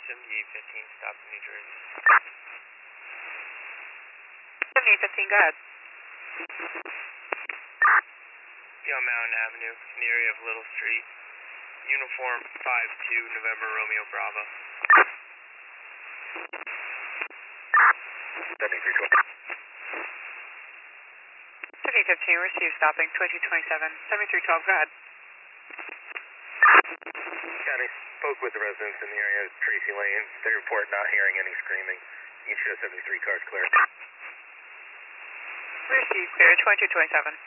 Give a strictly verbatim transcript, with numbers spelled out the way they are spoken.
seventy-eight fifteen, stop in New Jersey. seventy-eight fifteen, go ahead. Be on Mountain Avenue, in the area of Little Street. Uniform five two, November Romeo Bravo. seventy-three twenty. seventy-eight fifteen, receive stopping, twenty twenty-seven, seventy-three twelve, go ahead. County spoke with the residents in the area of Tracy Lane. They report not hearing any screaming. Each of seventy-three cars clear. Receive clear, twenty twenty-seven.